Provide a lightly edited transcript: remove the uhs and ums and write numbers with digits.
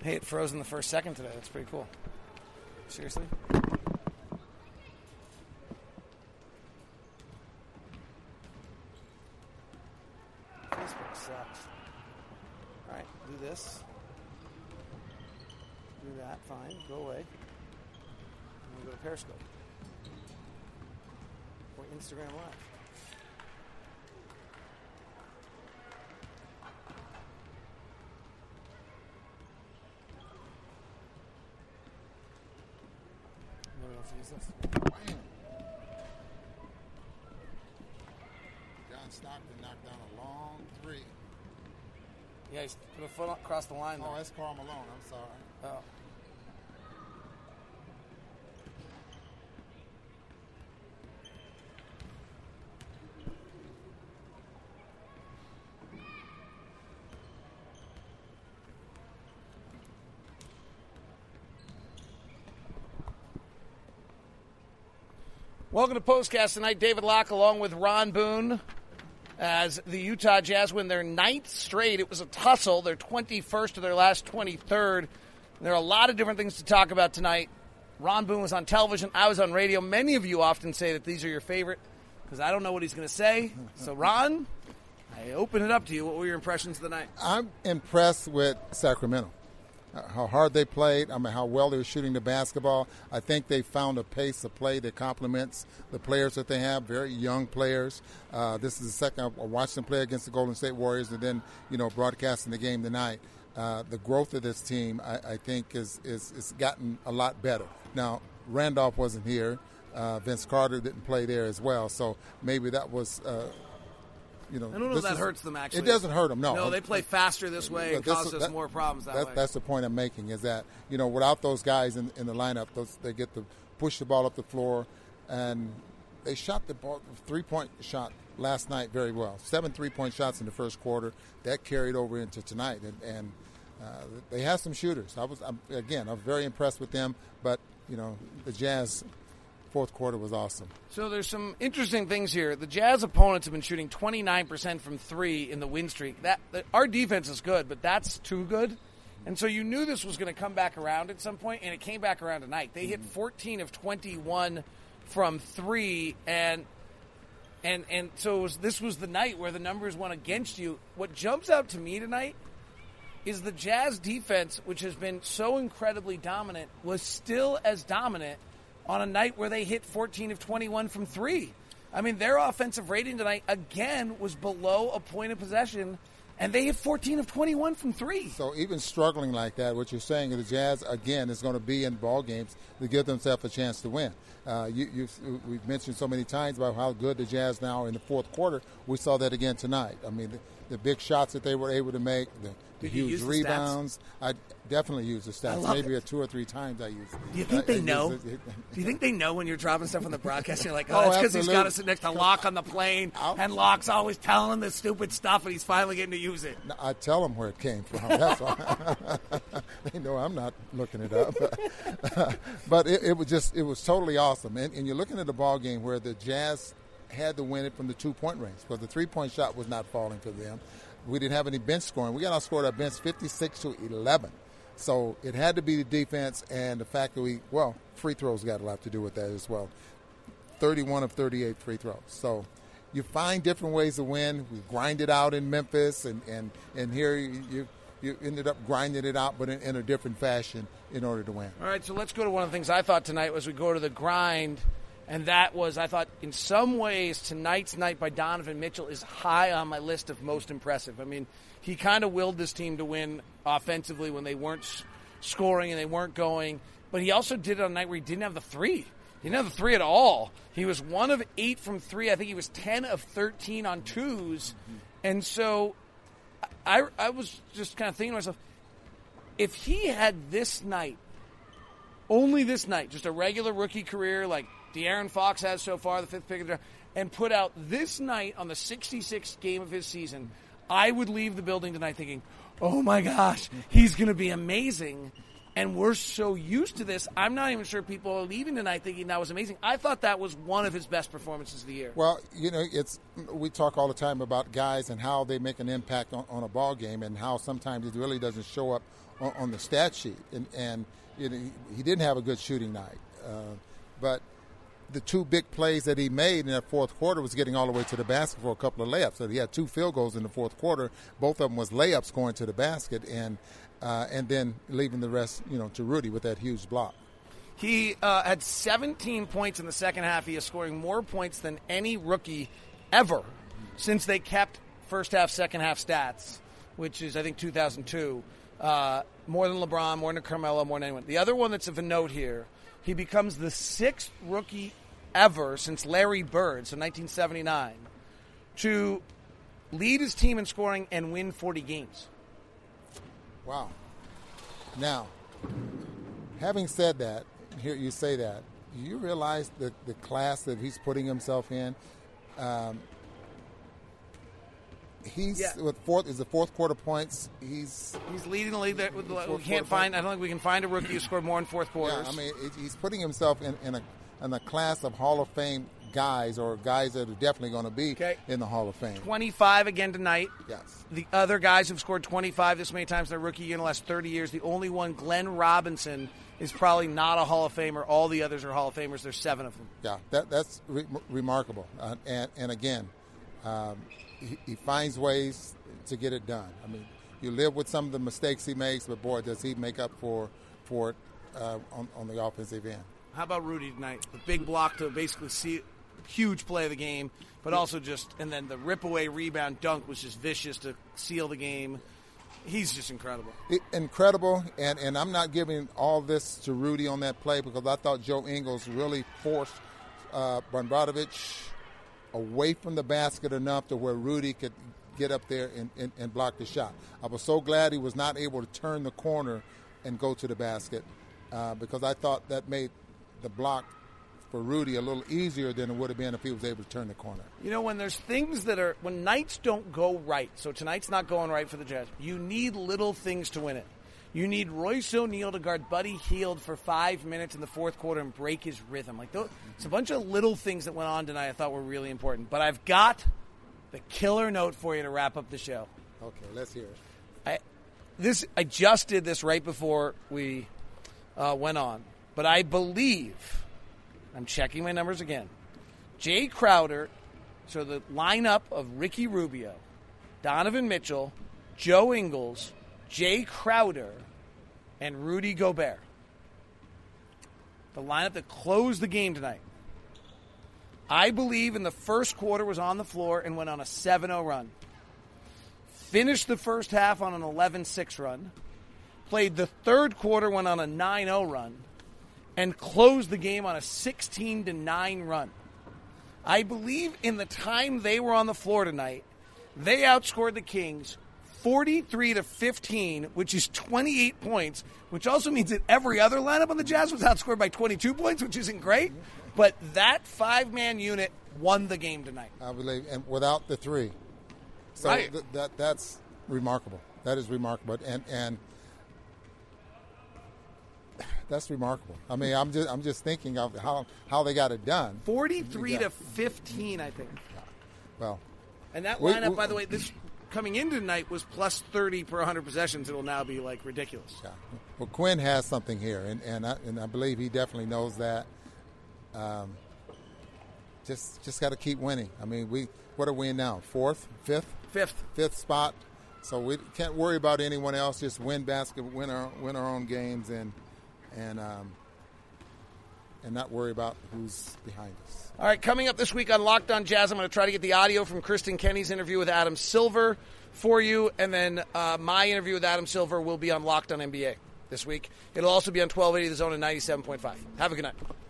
Hey, it froze in the first second today. That's pretty cool. Seriously? Facebook sucks. All right, do this. Do that, fine. Go away. And we go to Periscope. Or Instagram Live. Nobody wants to use this. Bam. John Stockton knocked down a long three. Yeah, he's put a foot across the line there. Oh, that's Karl Malone. I'm sorry. Oh. Welcome to Postcast tonight. David Locke along with Ron Boone as the Utah Jazz win their 9th straight. It was a tussle, their 21st to their last 23rd. There are a lot of different things to talk about tonight. Ron Boone was on television. I was on radio. Many of you often say that these are your favorite because I don't know what he's going to say. So, Ron, I open it up to you. What were your impressions of the night? I'm impressed with Sacramento. How hard they played, how well they were shooting the basketball. I think they found a pace of play that complements the players that they have, very young players. This is the second I watched them play against the Golden State Warriors and then, broadcasting the game tonight. The growth of this team, I think, is gotten a lot better. Now, Randolph wasn't here. Vince Carter didn't play there as well, so maybe that was I don't know if that hurts them, actually. It doesn't hurt them, no. No, they play faster this way and cause us more problems that way. That's the point I'm making, is that, without those guys in the lineup, they get to push the ball up the floor, and they shot the ball, three-point shot last night very well. 7 3-point shots in the first quarter. That carried over into tonight, and they have some shooters. I'm very impressed with them, but, the Jazz fourth quarter was awesome. So there's some interesting things here. The Jazz opponents have been shooting 29% from three in the win streak. Our defense is good, but that's too good. And so you knew this was going to come back around at some point, and it came back around tonight. They hit 14 of 21 from three, and so this was the night where the numbers went against you. What jumps out to me tonight is the Jazz defense, which has been so incredibly dominant, was still as dominant on a night where they hit 14 of 21 from three. I mean, their offensive rating tonight, again, was below a point of possession, and they hit 14 of 21 from three. So even struggling like that, what you're saying is the Jazz, again, is going to be in ball games to give themselves a chance to win. We've mentioned so many times about how good the Jazz now are in the fourth quarter. We saw that again tonight. I mean, the big shots that they were able to make, the huge rebounds. I definitely use the stats. Maybe 2 or 3 times I use it. Do you think they know? Do you think they know when you're dropping stuff on the broadcast? You're like, that's because he's got to sit next to Locke on the plane, and Locke's always telling him this stupid stuff, and he's finally getting to use it. No, I tell them where it came from. That's all. They know I'm not looking it up. But it was totally awesome. And you're looking at a ball game where the Jazz had to win it from the 2-point range because the 3-point shot was not falling for them. We didn't have any bench scoring. We got outscored our bench 56-11. So it had to be the defense and the fact that free throws got a lot to do with that as well. 31 of 38 free throws. So you find different ways to win. We grinded out in Memphis, and here you ended up grinding it out, but in a different fashion in order to win. All right, so let's go to one of the things I thought tonight was we go to the grind. And that was, I thought, in some ways, tonight's night by Donovan Mitchell is high on my list of most impressive. I mean, he kind of willed this team to win offensively when they weren't scoring and they weren't going. But he also did it on a night where he didn't have the three. He didn't have the three at all. He was 1 of 8 from three. I think he was 10 of 13 on twos. And so I was just kind of thinking to myself, if he had this night, only this night, just a regular rookie career like De'Aaron Fox has so far, the 5th pick of the draft, and put out this night on the 66th game of his season, I would leave the building tonight thinking, oh my gosh, he's going to be amazing. And we're so used to this, I'm not even sure people are leaving tonight thinking that was amazing. I thought that was one of his best performances of the year. Well, we talk all the time about guys and how they make an impact on a ball game, and how sometimes it really doesn't show up on the stat sheet. And he didn't have a good shooting night. But the two big plays that he made in that fourth quarter was getting all the way to the basket for a couple of layups. So he had 2 field goals in the fourth quarter. Both of them was layups going to the basket, and then leaving the rest, to Rudy with that huge block. He had 17 points in the second half. He is scoring more points than any rookie ever since they kept first half, second half stats, which is, I think, 2002. More than LeBron, more than Carmelo, more than anyone. The other one that's of a note here, he becomes the 6th rookie ever since Larry Bird, so 1979, to lead his team in scoring and win 40 games. Wow. Now, having said that, here you say that, do you realize the class that he's putting himself in? With fourth quarter points. He's leading the league. I don't think we can find a rookie who scored more in fourth quarters. Yeah, he's putting himself in a class of Hall of Fame guys, or guys that are definitely going to be in the Hall of Fame. 25 again tonight. Yes. The other guys have scored 25 this many times in their rookie year in the last 30 years. The only one, Glenn Robinson, is probably not a Hall of Famer. All the others are Hall of Famers. There's 7 of them. Yeah, that's remarkable. And again, he finds ways to get it done. I mean, you live with some of the mistakes he makes, but boy, does he make up for it on the offensive end. How about Rudy tonight? The big block to basically see huge play of the game, but also and then the rip-away rebound dunk was just vicious to seal the game. He's just incredible. Incredible, and I'm not giving all this to Rudy on that play, because I thought Joe Ingles really forced Bogdanovic away from the basket enough to where Rudy could get up there and block the shot. I was so glad he was not able to turn the corner and go to the basket, because I thought that made the block for Rudy a little easier than it would have been if he was able to turn the corner. When there's things when nights don't go right, so tonight's not going right for the Jazz, you need little things to win it. You need Royce O'Neal to guard Buddy Hield for 5 minutes in the fourth quarter and break his rhythm. It's a bunch of little things that went on tonight I thought were really important. But I've got the killer note for you to wrap up the show. Okay, let's hear it. I just did this right before we went on, but I believe, I'm checking my numbers again, Jay Crowder, so the lineup of Ricky Rubio, Donovan Mitchell, Joe Ingles, Jay Crowder, and Rudy Gobert. The lineup that closed the game tonight. I believe in the first quarter was on the floor and went on a 7-0 run. Finished the first half on an 11-6 run. Played the third quarter, went on a 9-0 run. And closed the game on a 16-9 run. I believe in the time they were on the floor tonight, they outscored the Kings 43-15, which is 28 points, which also means that every other lineup on the Jazz was outscored by 22 points, which isn't great. But that 5-man unit won the game tonight. I believe, and without the 3. So right. That's remarkable. That is remarkable. And that's remarkable. I mean, I'm just thinking of how they got it done. 43-15, I think. Well, and that lineup, by the way, this coming into tonight was plus 30 per 100 possessions. It'll now be ridiculous. Yeah. Well, Quinn has something here, and I believe he definitely knows that. Just got to keep winning. I mean, what are we in now? Fifth spot. So we can't worry about anyone else. Just win win our own games, and not worry about who's behind us. All right, coming up this week on Locked On Jazz, I'm going to try to get the audio from Kristen Kenny's interview with Adam Silver for you, and then my interview with Adam Silver will be on Locked On NBA this week. It'll also be on 1280 The Zone and 97.5. Have a good night.